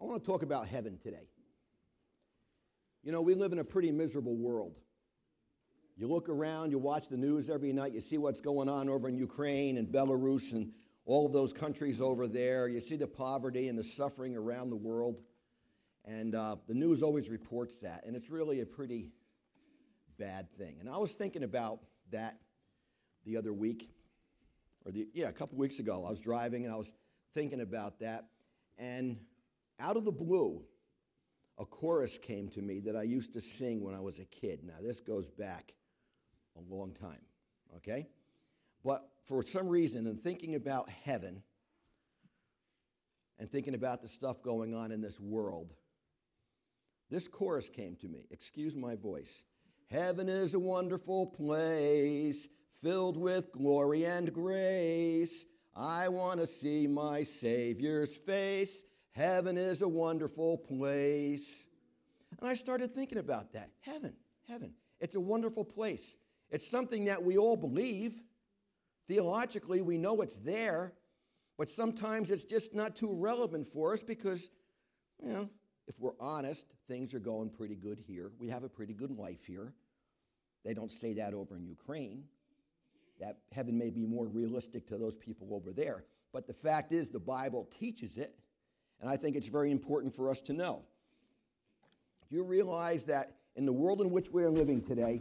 I want to talk about heaven today. You know, we live in a pretty miserable world. You look around, you watch the news every night, you see what's going on over in Ukraine and Belarus and all of those countries over there. You see the poverty and the suffering around the world. And the news always reports that, and it's really a pretty bad thing. And I was thinking about that the other week, a couple weeks ago. I was driving, and I was thinking about that. And out of the blue, a chorus came to me that I used to sing when I was a kid. Now, this goes back a long time, okay? But for some reason, in thinking about heaven and thinking about the stuff going on in this world, this chorus came to me. Excuse my voice. Heaven is a wonderful place, filled with glory and grace. I want to see my Savior's face. Heaven is a wonderful place. And I started thinking about that. Heaven. It's a wonderful place. It's something that we all believe. Theologically, we know it's there, but sometimes it's just not too relevant for us because, if we're honest, things are going pretty good here. We have a pretty good life here. They don't say that over in Ukraine. That heaven may be more realistic to those people over there. But the fact is, the Bible teaches it, and I think it's very important for us to know. Do you realize that in the world in which we are living today,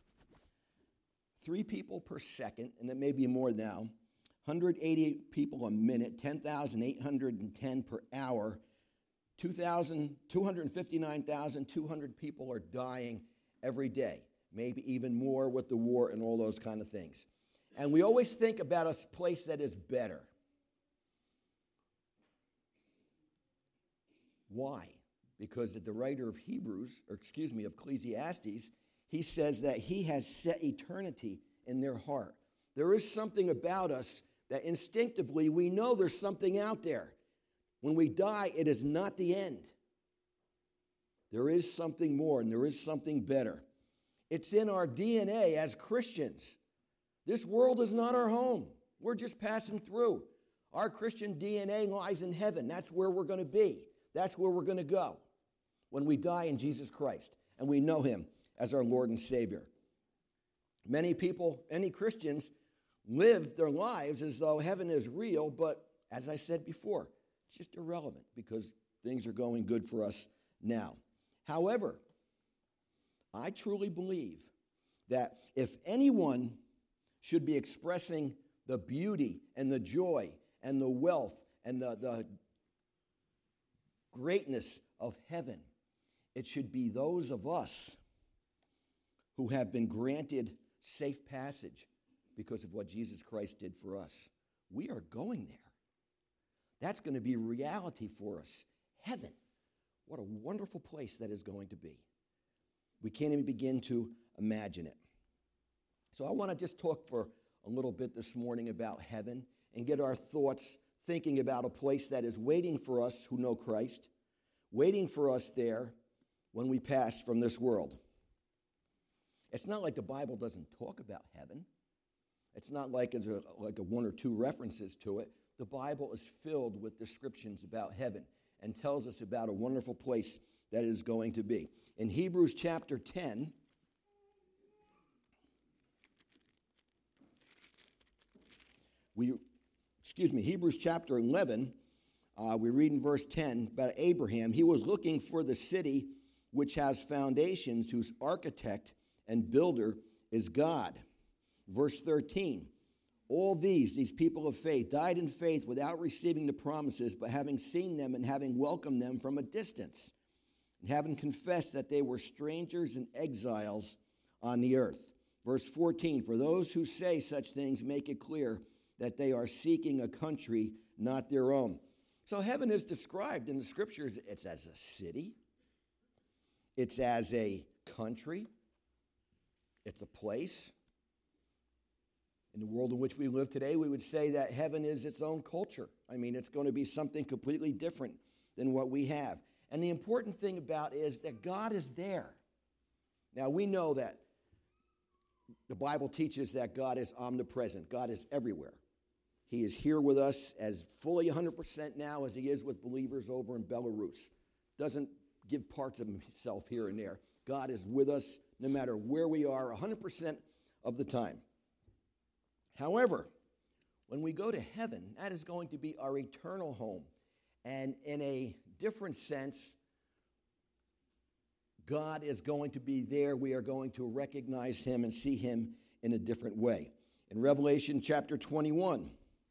3 people per second, and it may be more now, 188 people a minute, 10,810 per hour, 259,200 people are dying every day, maybe even more with the war and all those kind of things. And we always think about a place that is better. Why? Because the writer of Ecclesiastes, he says that he has set eternity in their heart. There is something about us that instinctively we know there's something out there. When we die, it is not the end. There is something more, and there is something better. It's in our DNA as Christians. This world is not our home. We're just passing through. Our Christian DNA lies in heaven. That's where we're going to be. That's where we're going to go when we die in Jesus Christ and we know him as our Lord and Savior. Many Christians live their lives as though heaven is real, but as I said before, it's just irrelevant because things are going good for us now. However, I truly believe that if anyone should be expressing the beauty and the joy and the wealth and the greatness of heaven, it should be those of us who have been granted safe passage because of what Jesus Christ did for us. We are going there. That's going to be reality for us. Heaven. What a wonderful place that is going to be. We can't even begin to imagine it. So I want to just talk for a little bit this morning about heaven and get our thoughts thinking about a place that is waiting for us who know Christ, waiting for us there when we pass from this world. It's not like the Bible doesn't talk about heaven. It's not like it's like a 1 or 2 references to it. The Bible is filled with descriptions about heaven and tells us about a wonderful place that it is going to be. In Hebrews chapter 10, Hebrews chapter 11, we read in verse 10 about Abraham. He was looking for the city which has foundations, whose architect and builder is God. Verse 13, all these people of faith, died in faith without receiving the promises, but having seen them and having welcomed them from a distance, and having confessed that they were strangers and exiles on the earth. Verse 14, for those who say such things make it clear that they are seeking a country not their own. So heaven is described in the scriptures, it's as a city, it's as a country, it's a place. In the world in which we live today, we would say that heaven is its own culture. I mean, it's going to be something completely different than what we have. And the important thing about it is that God is there. Now, we know that the Bible teaches that God is omnipresent. God is everywhere. He is here with us as fully 100% now as he is with believers over in Belarus. Doesn't give parts of himself here and there. God is with us no matter where we are 100% of the time. However, when we go to heaven, that is going to be our eternal home. And in a different sense, God is going to be there. We are going to recognize him and see him in a different way. In Revelation chapter 21,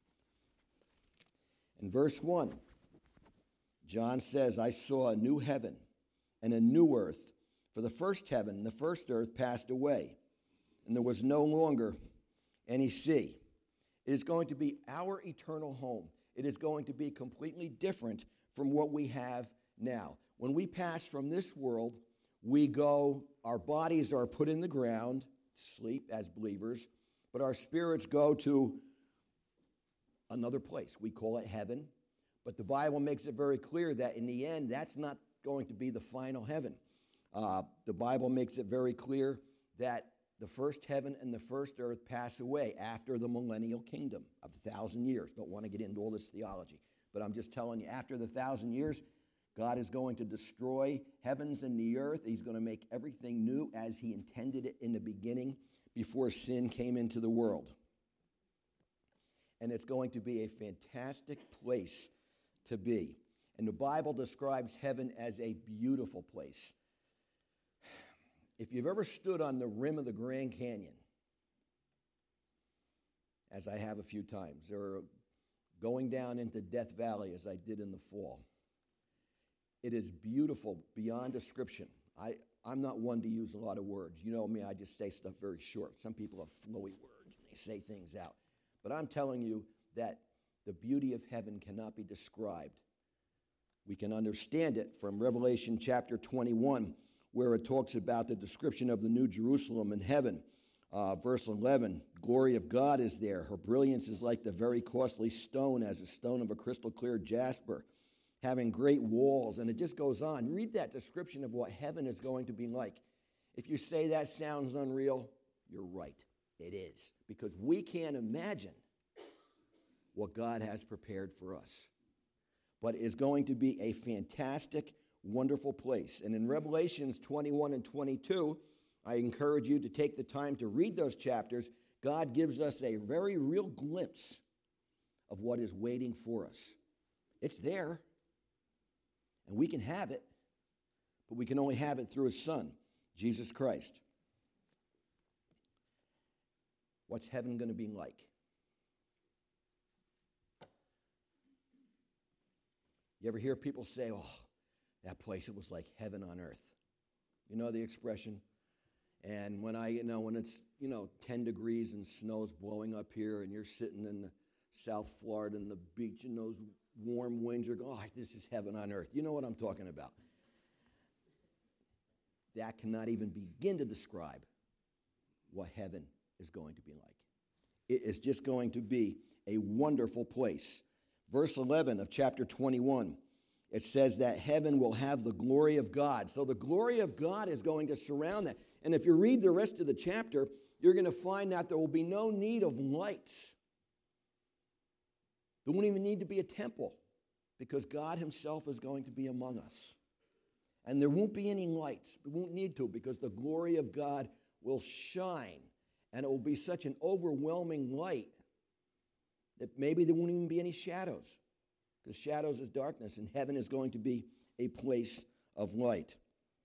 in verse 1, John says, I saw a new heaven and a new earth, for the first heaven and the first earth passed away, and there was no longer any sea. It is going to be our eternal home. It is going to be completely different from what we have now. When we pass from this world, we go, our bodies are put in the ground, sleep as believers, but our spirits go to another place. We call it heaven, but the Bible makes it very clear that in the end, that's not going to be the final heaven. The Bible makes it very clear that the first heaven and the first earth pass away after the millennial kingdom of 1,000 years. Don't want to get into all this theology, but I'm just telling you, after the 1,000 years, God is going to destroy heavens and the earth. He's going to make everything new as he intended it in the beginning before sin came into the world. And it's going to be a fantastic place to be. And the Bible describes heaven as a beautiful place. If you've ever stood on the rim of the Grand Canyon, as I have a few times, or going down into Death Valley as I did in the fall, it is beautiful beyond description. I'm not one to use a lot of words. You know me, I just say stuff very short. Some people have flowy words, and they say things out. But I'm telling you that the beauty of heaven cannot be described. We can understand it from Revelation chapter 21, where it talks about the description of the New Jerusalem in heaven. Verse 11, glory of God is there. Her brilliance is like the very costly stone, as a stone of a crystal clear jasper, having great walls. And it just goes on. Read that description of what heaven is going to be like. If you say that sounds unreal, you're right. It is. Because we can't imagine what God has prepared for us. But it's going to be a fantastic, wonderful place. And in Revelations 21 and 22, I encourage you to take the time to read those chapters. God gives us a very real glimpse of what is waiting for us. It's there, and we can have it, but we can only have it through his Son, Jesus Christ. What's heaven going to be like? You ever hear people say, oh, that place, it was like heaven on earth? You know the expression? And when when it's, 10 degrees and snow's blowing up here and you're sitting in the South Florida and the beach and those warm winds are going, oh, this is heaven on earth. You know what I'm talking about. That cannot even begin to describe what heaven is going to be like. It is just going to be a wonderful place. Verse 11 of chapter 21, it says that heaven will have the glory of God. So the glory of God is going to surround that. And if you read the rest of the chapter, you're going to find that there will be no need of lights. There won't even need to be a temple because God himself is going to be among us. And there won't be any lights. There won't need to because the glory of God will shine. And it will be such an overwhelming light that maybe there won't even be any shadows, because shadows is darkness, and heaven is going to be a place of light.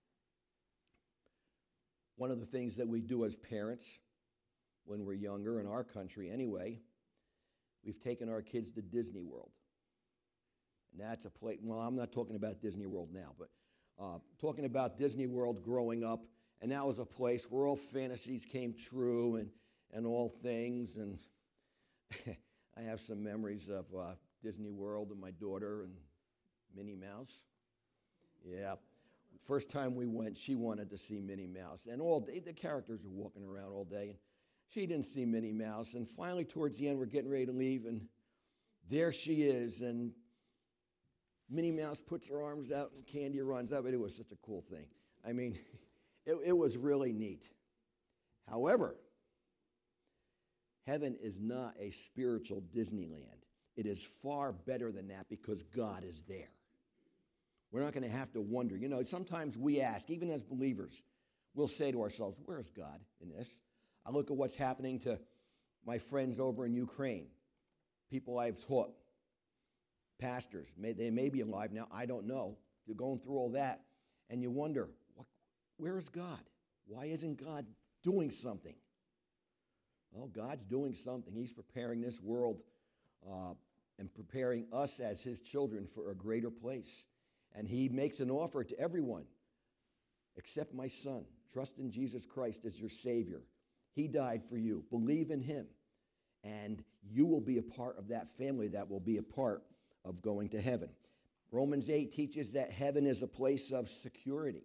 One of the things that we do as parents when we're younger, in our country anyway, we've taken our kids to Disney World. And that's a place, well, I'm not talking about Disney World now, but talking about Disney World growing up, and that was a place where all fantasies came true and all things, and I have some memories of Disney World and my daughter and Minnie Mouse. Yeah. First time we went, she wanted to see Minnie Mouse. And all day, the characters were walking around all day. And she didn't see Minnie Mouse. And finally, towards the end, we're getting ready to leave. And there she is. And Minnie Mouse puts her arms out and Candy runs up. It was such a cool thing. I mean, it was really neat. However, Heaven is not a spiritual Disneyland. It is far better than that because God is there. We're not going to have to wonder. You know, sometimes we ask, even as believers, we'll say to ourselves, where is God in this? I look at what's happening to my friends over in Ukraine, people I've taught, pastors. They may be alive now. I don't know. You're going through all that, and you wonder, where is God? Why isn't God doing something? Well, God's doing something. He's preparing this world and preparing us as his children for a greater place. And he makes an offer to everyone. Accept my son. Trust in Jesus Christ as your Savior. He died for you. Believe in him. And you will be a part of that family that will be a part of going to heaven. Romans 8 teaches that heaven is a place of security.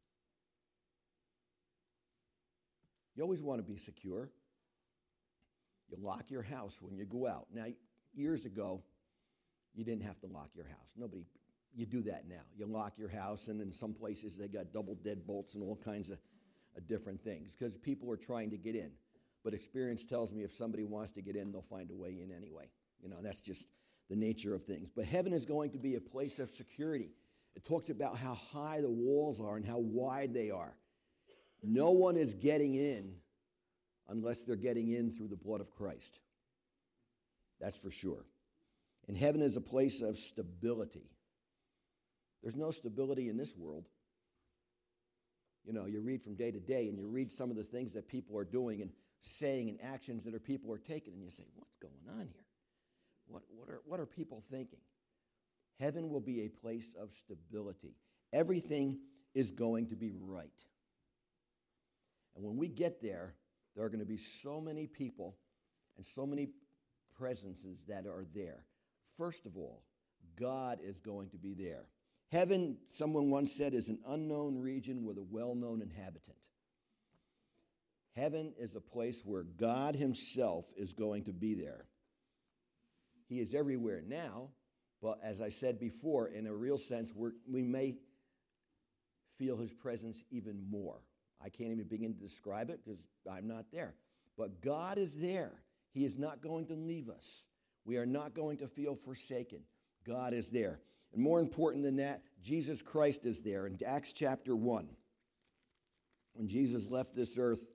You always want to be secure. You lock your house when you go out. Now, years ago, you didn't have to lock your house. You do that now. You lock your house, and in some places they got double deadbolts and all kinds of different things because people are trying to get in. But experience tells me if somebody wants to get in, they'll find a way in anyway. You know, that's just the nature of things. But heaven is going to be a place of security. It talks about how high the walls are and how wide they are. No one is getting in unless they're getting in through the blood of Christ. That's for sure. And heaven is a place of stability. There's no stability in this world. You know, you read from day to day, and you read some of the things that people are doing and saying and actions that people are taking, and you say, what's going on here? What are people thinking? Heaven will be a place of stability. Everything is going to be right. And when we get there, there are going to be so many people and so many presences that are there. First of all, God is going to be there. Heaven, someone once said, is an unknown region with a well-known inhabitant. Heaven is a place where God himself is going to be there. He is everywhere now, but as I said before, in a real sense, we may feel his presence even more. I can't even begin to describe it because I'm not there. But God is there. He is not going to leave us. We are not going to feel forsaken. God is there. And more important than that, Jesus Christ is there. In Acts chapter 1, when Jesus left this earth,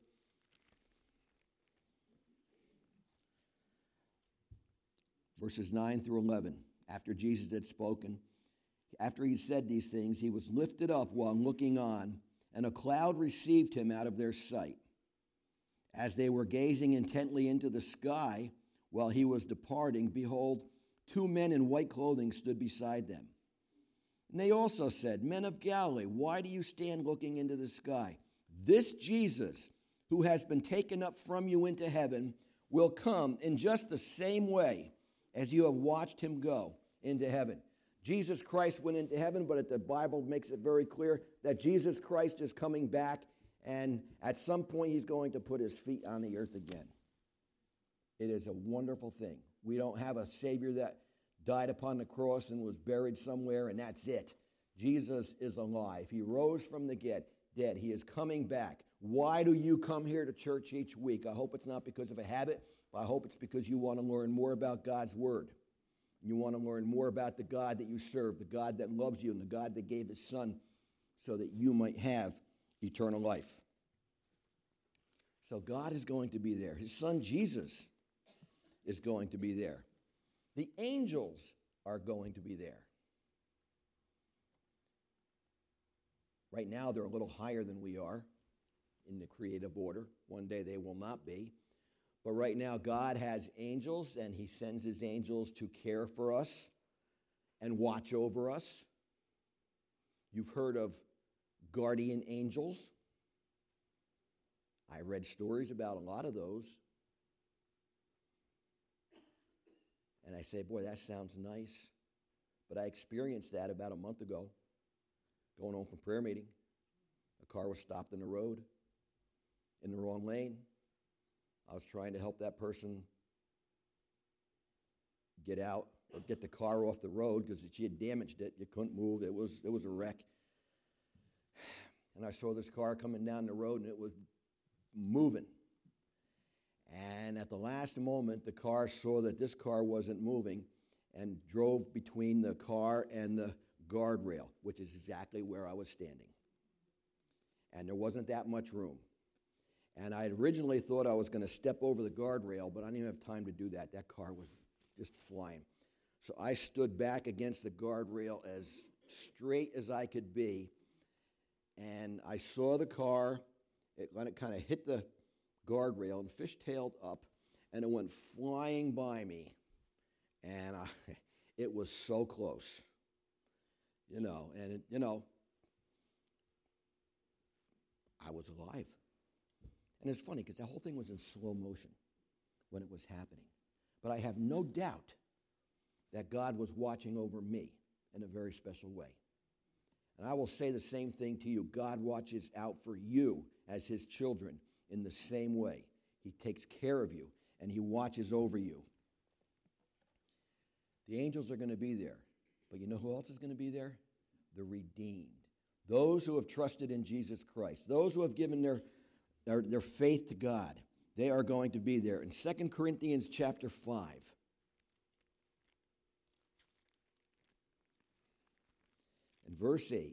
verses 9 through 11, after Jesus had spoken, after he said these things, he was lifted up while looking on, and a cloud received him out of their sight. As they were gazing intently into the sky while he was departing, behold, 2 men in white clothing stood beside them. And they also said, Men of Galilee, why do you stand looking into the sky? This Jesus, who has been taken up from you into heaven, will come in just the same way as you have watched him go into heaven. Jesus Christ went into heaven, but the Bible makes it very clear that Jesus Christ is coming back, and at some point he's going to put his feet on the earth again. It is a wonderful thing. We don't have a Savior that died upon the cross and was buried somewhere, and that's it. Jesus is alive. He rose from the dead. He is coming back. Why do you come here to church each week? I hope it's not because of a habit, but I hope it's because you want to learn more about God's Word. You want to learn more about the God that you serve, the God that loves you, and the God that gave his Son so that you might have eternal life. So God is going to be there. His Son Jesus is going to be there. The angels are going to be there. Right now, they're a little higher than we are in the creative order. One day they will not be. But right now, God has angels, and he sends his angels to care for us and watch over us. You've heard of guardian angels. I read stories about a lot of those. And I say, boy, that sounds nice. But I experienced that about a month ago, going home from prayer meeting. A car was stopped in the road, in the wrong lane. I was trying to help that person get out or get the car off the road because she had damaged it. You couldn't move. It was a wreck. And I saw this car coming down the road, and it was moving. And at the last moment, the car saw that this car wasn't moving and drove between the car and the guardrail, which is exactly where I was standing. And there wasn't that much room. And I originally thought I was going to step over the guardrail, but I didn't even have time to do that. That car was just flying. So I stood back against the guardrail as straight as I could be, and I saw the car. It kind of hit the guardrail and fishtailed up, and it went flying by me. And it was so close, I was alive. And it's funny because the whole thing was in slow motion when it was happening. But I have no doubt that God was watching over me in a very special way. And I will say the same thing to you. God watches out for you as his children in the same way. He takes care of you, and he watches over you. The angels are going to be there. But you know who else is going to be there? The redeemed. Those who have trusted in Jesus Christ. Those who have given their faith to God. They are going to be there. In 2 Corinthians chapter 5. In verse 8.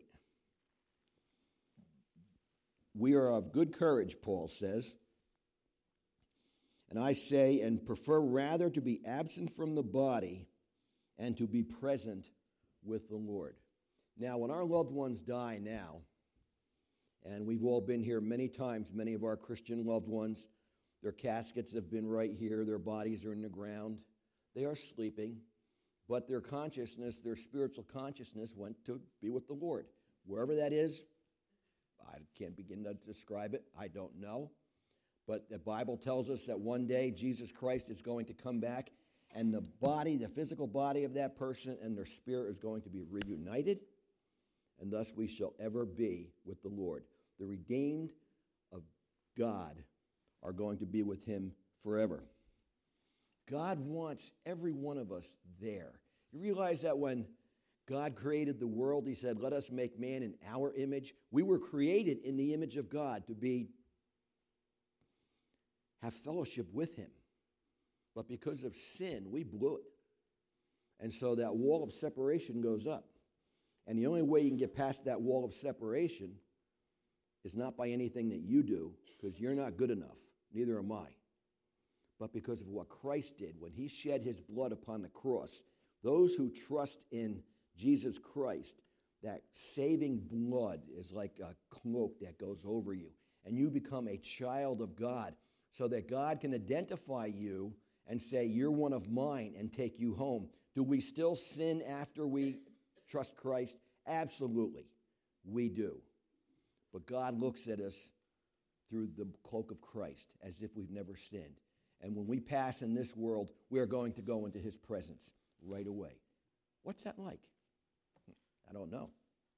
We are of good courage, Paul says. And I say, and prefer rather to be absent from the body and to be present with the Lord. Now, when our loved ones die now, and we've all been here many times, many of our Christian loved ones, their caskets have been right here, their bodies are in the ground, they are sleeping, but their consciousness, their spiritual consciousness went to be with the Lord. Wherever that is, I can't begin to describe it, I don't know. But the Bible tells us that one day Jesus Christ is going to come back, and the body, the physical body of that person and their spirit is going to be reunited, and thus we shall ever be with the Lord. The redeemed of God are going to be with him forever. God wants every one of us there. You realize that when God created the world, he said, let us make man in our image. We were created in the image of God to have fellowship with him. But because of sin, we blew it. And so that wall of separation goes up. And the only way you can get past that wall of separation is not by anything that you do, because you're not good enough. Neither am I. But because of what Christ did when he shed his blood upon the cross. Those who trust in Jesus Christ, that saving blood is like a cloak that goes over you. And you become a child of God so that God can identify you and say, you're one of mine, and take you home. Do we still sin after we trust Christ? Absolutely, we do. But God looks at us through the cloak of Christ as if we've never sinned. And when we pass in this world, we're going to go into his presence right away. What's that like? I don't know.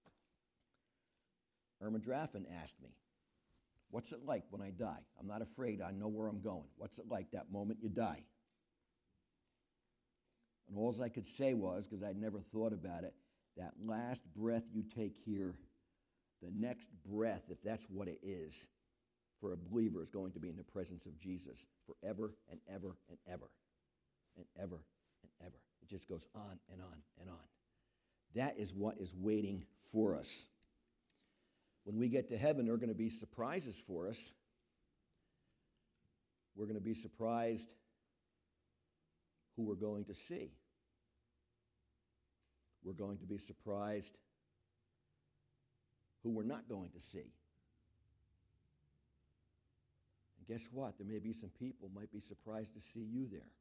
Irma Draffen asked me, what's it like when I die? I'm not afraid. I know where I'm going. What's it like that moment you die? And all I could say was, because I'd never thought about it, that last breath you take here, the next breath, if that's what it is, for a believer is going to be in the presence of Jesus forever and ever and ever and ever and ever. It just goes on and on and on. That is what is waiting for us. When we get to heaven, there are going to be surprises for us. We're going to be surprised who we're going to see. We're going to be surprised who we're not going to see. And guess what? There may be some people might be surprised to see you there.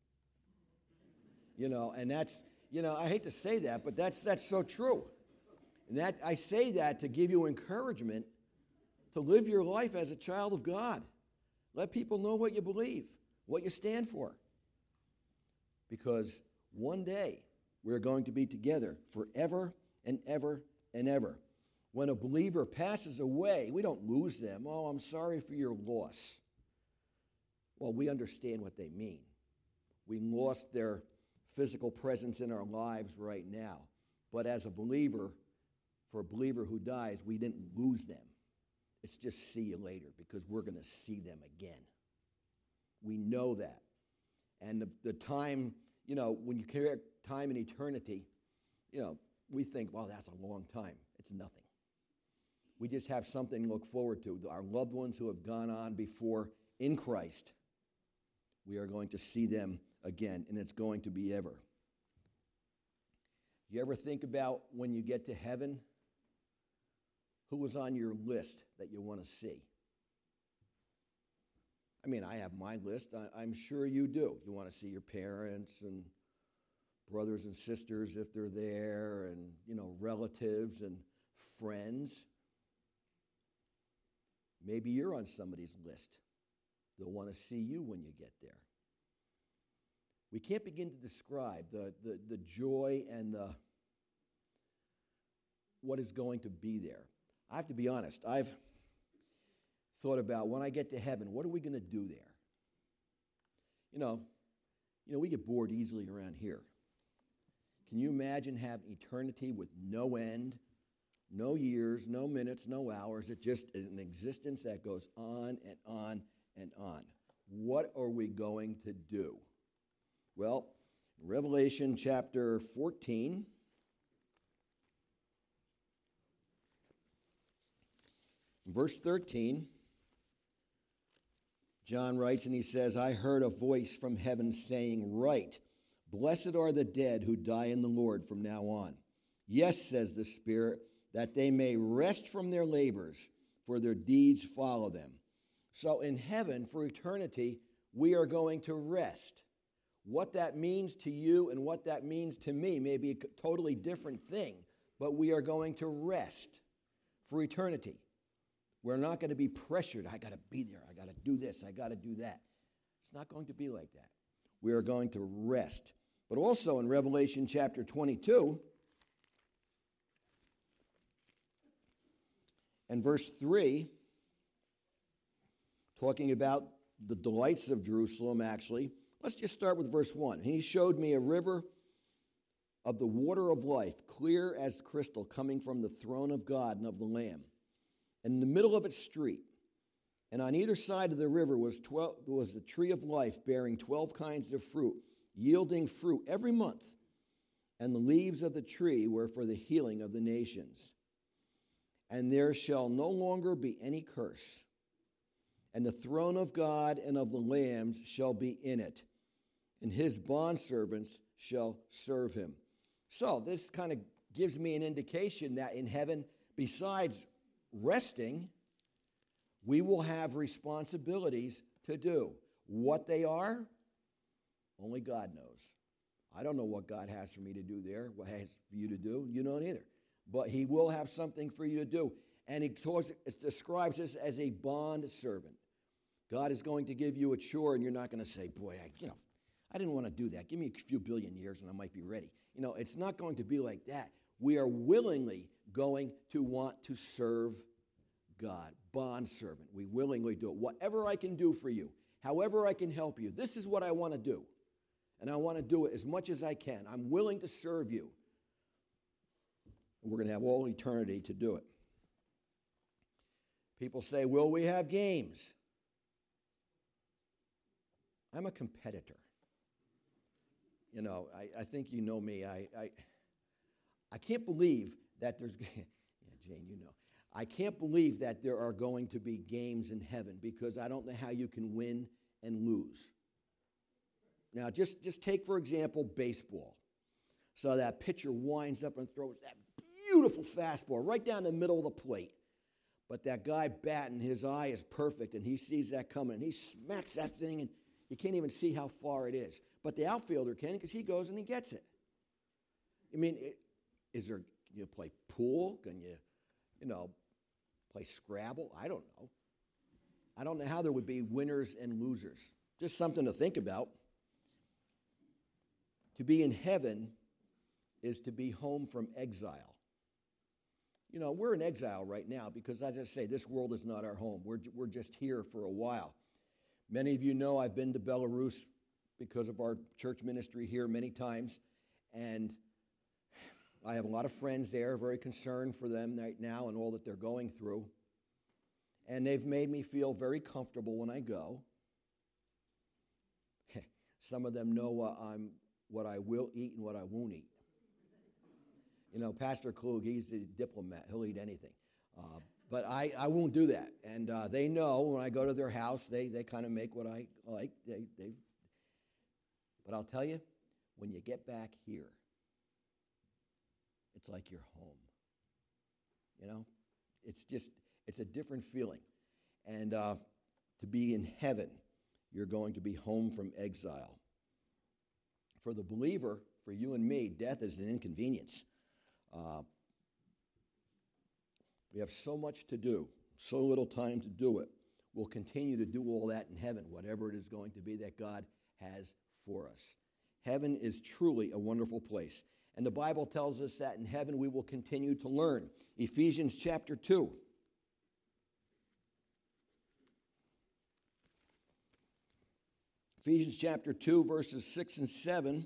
And that's, I hate to say that, but that's so true. And that I say that to give you encouragement to live your life as a child of God. Let people know what you believe, what you stand for. Because one day we're going to be together forever and ever and ever. When a believer passes away, we don't lose them. Oh, I'm sorry for your loss. Well, we understand what they mean. We lost their physical presence in our lives right now. But as a believer, for a believer who dies, we didn't lose them. It's just see you later, because we're going to see them again. We know that. And the time, when you compare time and eternity, we think, well, that's a long time. It's nothing. We just have something to look forward to. Our loved ones who have gone on before in Christ, we are going to see them again, and it's going to be ever. Do you ever think about when you get to heaven, who was on your list that you want to see? I mean, I have my list. I'm sure you do. You want to see your parents and brothers and sisters if they're there, and, relatives and friends. Maybe you're on somebody's list. They'll want to see you when you get there. We can't begin to describe the joy and what is going to be there. I have to be honest. I've thought about, when I get to heaven, what are we going to do there? We get bored easily around here. Can you imagine having eternity with no end, no years, no minutes, no hours? It's just an existence that goes on and on and on. What are we going to do? Well, Revelation chapter 14, verse 13, John writes, and he says, I heard a voice from heaven saying, Write, blessed are the dead who die in the Lord from now on. Yes, says the Spirit, that they may rest from their labors, for their deeds follow them. So in heaven, for eternity, we are going to rest. What that means to you and what that means to me may be a totally different thing, but we are going to rest for eternity. We're not going to be pressured. I got to be there. I got to do this. I got to do that. It's not going to be like that. We are going to rest. But also in Revelation chapter 22 and verse 3, talking about the delights of Jerusalem, actually, let's just start with verse 1. He showed me a river of the water of life, clear as crystal, coming from the throne of God and of the Lamb. And in the middle of its street, and on either side of the river was the tree of life, bearing 12 kinds of fruit, yielding fruit every month. And the leaves of the tree were for the healing of the nations. And there shall no longer be any curse. And the throne of God and of the Lamb shall be in it, and his bondservants shall serve him. So this kind of gives me an indication that in heaven, besides resting, we will have responsibilities to do. What they are, only God knows. I don't know what God has for me to do there, what has for you to do. You don't either. But he will have something for you to do. And it describes this as a bond servant. God is going to give you a chore, and you're not going to say, boy, I didn't want to do that. Give me a few billion years and I might be ready. It's not going to be like that. We are willingly going to want to serve God. Bondservant. We willingly do it. Whatever I can do for you, however I can help you, this is what I want to do. And I want to do it as much as I can. I'm willing to serve you. And we're going to have all eternity to do it. People say, will we have games? I'm a competitor. I think you know me. I can't believe that there's, yeah, Jane, I can't believe that there are going to be games in heaven, because I don't know how you can win and lose. Now, just take, for example, baseball. So that pitcher winds up and throws that beautiful fastball right down the middle of the plate. But that guy batting, his eye is perfect, and he sees that coming, and he smacks that thing, and you can't even see how far it is. But the outfielder can, because he goes and he gets it. Can you play pool? Can you, play Scrabble? I don't know. I don't know how there would be winners and losers. Just something to think about. To be in heaven is to be home from exile. We're in exile right now because, as I say, this world is not our home. We're just here for a while. Many of you know I've been to Belarus because of our church ministry here many times, and I have a lot of friends there, very concerned for them right now and all that they're going through. And they've made me feel very comfortable when I go. Some of them know I'm what I will eat and what I won't eat. You know, Pastor Klug, he's a diplomat. He'll eat anything. But I won't do that. And they know when I go to their house, they kind of make what I like. But I'll tell you, when you get back here, it's like you're home. You know, it's a different feeling. And to be in heaven, you're going to be home from exile. For the believer, for you and me, death is an inconvenience. We have so much to do, so little time to do it. We'll continue to do all that in heaven, whatever it is going to be that God has for us. Heaven is truly a wonderful place. And the Bible tells us that in heaven we will continue to learn. Ephesians chapter 2. Ephesians chapter 2, verses 6 and 7.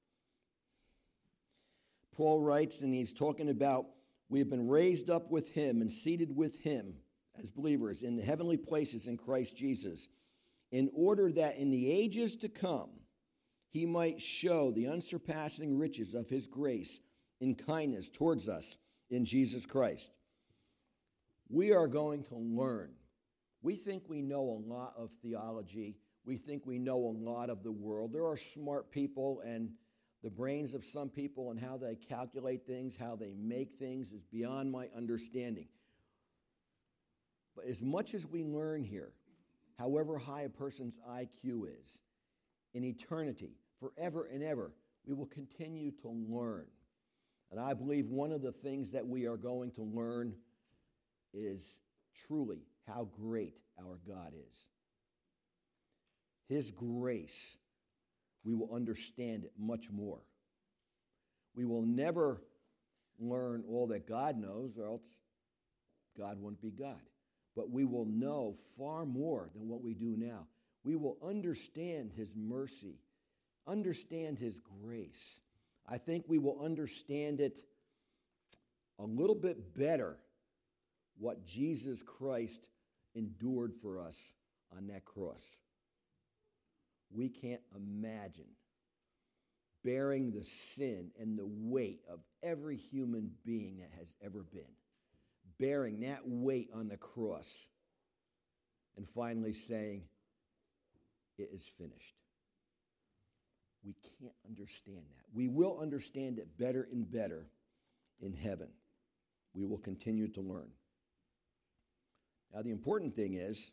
Paul writes, and he's talking about we have been raised up with him and seated with him as believers in the heavenly places in Christ Jesus, in order that in the ages to come he might show the unsurpassing riches of his grace in kindness towards us in Jesus Christ. We are going to learn. We think we know a lot of theology. We think we know a lot of the world. There are smart people, and the brains of some people and how they calculate things, how they make things is beyond my understanding. But as much as we learn here, however high a person's IQ is, in eternity, forever and ever, we will continue to learn. And I believe one of the things that we are going to learn is truly how great our God is. His grace, we will understand it much more. We will never learn all that God knows, or else God wouldn't be God. But we will know far more than what we do now. We will understand his mercy, understand his grace. I think we will understand it a little bit better, what Jesus Christ endured for us on that cross. We can't imagine bearing the sin and the weight of every human being that has ever been, bearing that weight on the cross, and finally saying, it is finished. We can't understand that. We will understand it better and better in heaven. We will continue to learn. Now, the important thing is,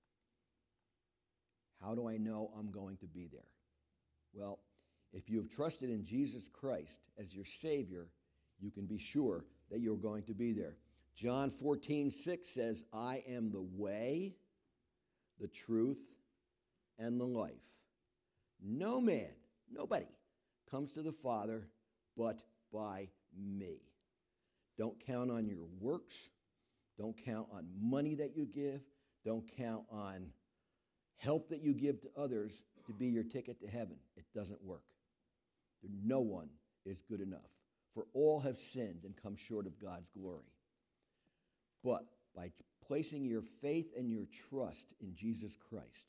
how do I know I'm going to be there? Well, if you have trusted in Jesus Christ as your Savior, you can be sure that you're going to be there. John 14:6 says, I am the way, the truth, and the life. No man, nobody, comes to the Father but by me. Don't count on your works. Don't count on money that you give. Don't count on help that you give to others to be your ticket to heaven. It doesn't work. No one is good enough. For all have sinned and come short of God's glory. But by placing your faith and your trust in Jesus Christ,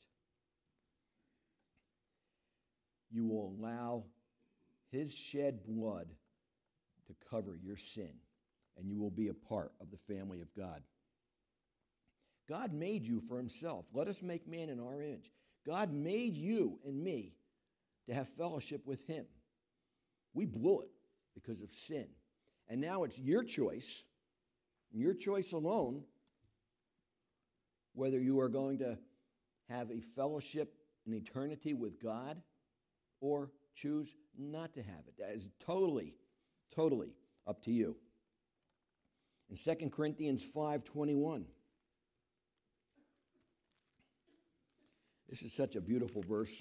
you will allow his shed blood to cover your sin, and you will be a part of the family of God. God made you for himself. Let us make man in our image. God made you and me to have fellowship with him. We blew it because of sin. And now it's your choice, and your choice alone, whether you are going to have a fellowship in eternity with God or choose not to have it. That is totally, totally up to you. In 2 Corinthians 5:21, this is such a beautiful verse.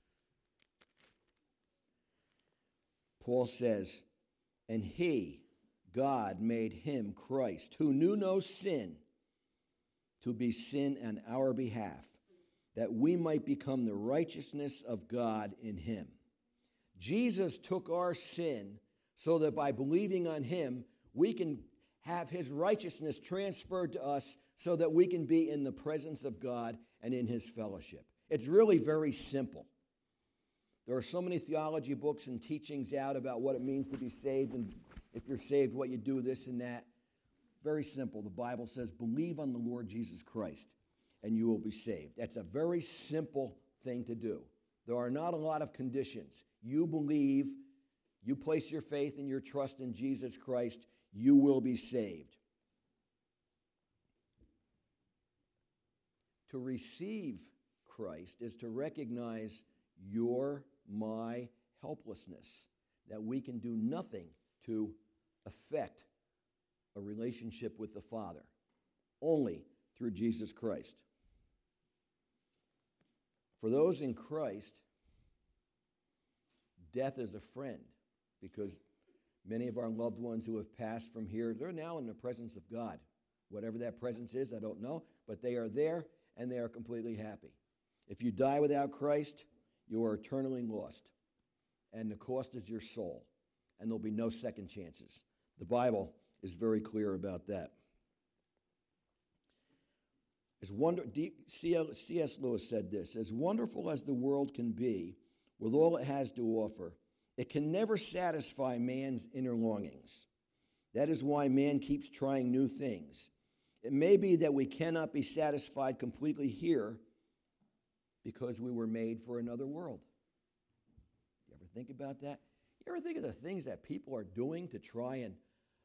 Paul says, and he, God, made him, Christ, who knew no sin, to be sin on our behalf, that we might become the righteousness of God in him. Jesus took our sin so that by believing on him, we can have his righteousness transferred to us so that we can be in the presence of God and in his fellowship. It's really very simple. There are so many theology books and teachings out about what it means to be saved, and if you're saved, what you do, this and that. Very simple. The Bible says, believe on the Lord Jesus Christ, and you will be saved. That's a very simple thing to do. There are not a lot of conditions. You believe, you place your faith and your trust in Jesus Christ, you will be saved. To receive Christ is to recognize my helplessness, that we can do nothing to affect a relationship with the Father, only through Jesus Christ. For those in Christ, death is a friend, because many of our loved ones who have passed from here, they're now in the presence of God. Whatever that presence is, I don't know, but they are there and they are completely happy. If you die without Christ, you are eternally lost, and the cost is your soul, and there'll be no second chances. The Bible is very clear about that. C.S. Lewis said this, as wonderful as the world can be, with all it has to offer, it can never satisfy man's inner longings. That is why man keeps trying new things. It may be that we cannot be satisfied completely here because we were made for another world. You ever think about that? You ever think of the things that people are doing to try and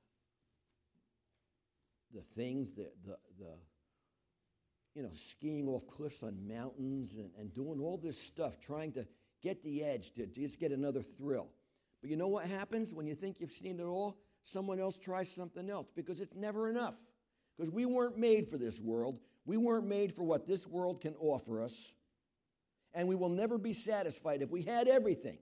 skiing off cliffs on mountains and doing all this stuff, trying to get the edge, to just get another thrill. But you know what happens when you think you've seen it all? Someone else tries something else, because it's never enough. Because we weren't made for this world. We weren't made for what this world can offer us. And we will never be satisfied. If we had everything,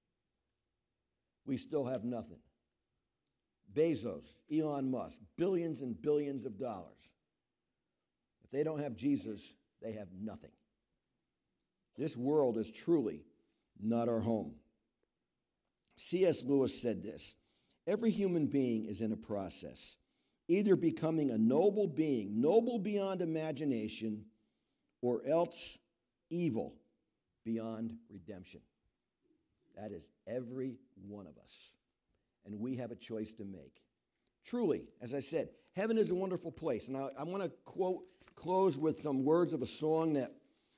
we still have nothing. Bezos, Elon Musk, billions and billions of dollars. If they don't have Jesus, they have nothing. This world is truly not our home. C.S. Lewis said this, every human being is in a process, either becoming a noble being, noble beyond imagination, or else evil beyond redemption. That is every one of us. And we have a choice to make. Truly, as I said, heaven is a wonderful place. And I want to close with some words of a song that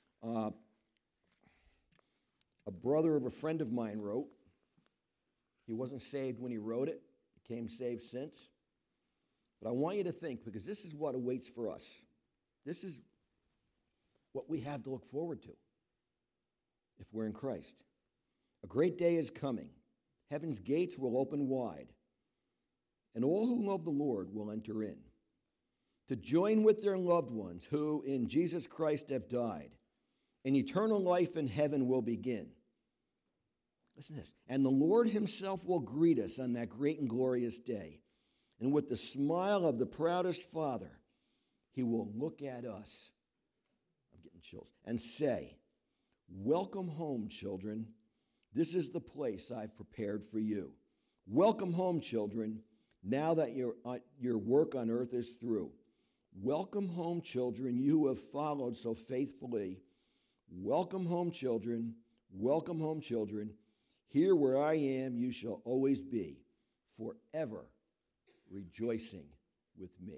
a brother of a friend of mine wrote. He wasn't saved when he wrote it. Became saved since. But I want you to think, because this is what awaits for us. This is what we have to look forward to if we're in Christ. A great day is coming. Heaven's gates will open wide, and all who love the Lord will enter in, to join with their loved ones who in Jesus Christ have died, and eternal life in heaven will begin. Listen to this. And the Lord himself will greet us on that great and glorious day, and with the smile of the proudest Father, he will look at us, I'm getting chills, and say, welcome home, children. This is the place I've prepared for you. Welcome home, children, now that your work on earth is through. Welcome home, children, you who have followed so faithfully. Welcome home, children. Welcome home, children. Here where I am, you shall always be, forever rejoicing with me.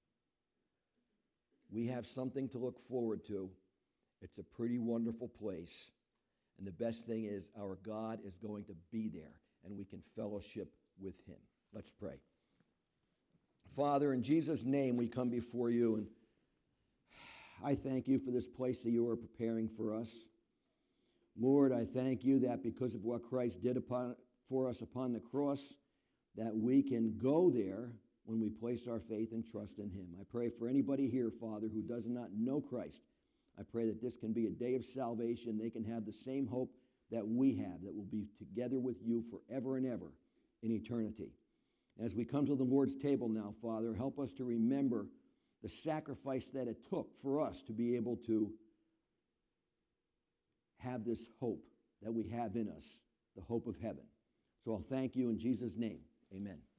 We have something to look forward to. It's a pretty wonderful place. And the best thing is our God is going to be there, and we can fellowship with him. Let's pray. Father, in Jesus' name we come before you, and I thank you for this place that you are preparing for us. Lord, I thank you that because of what Christ did for us upon the cross, that we can go there when we place our faith and trust in him. I pray for anybody here, Father, who does not know Christ. I pray that this can be a day of salvation. They can have the same hope that we have, that we'll be together with you forever and ever in eternity. As we come to the Lord's table now, Father, help us to remember the sacrifice that it took for us to be able to have this hope that we have in us, the hope of heaven. So I'll thank you in Jesus' name. Amen.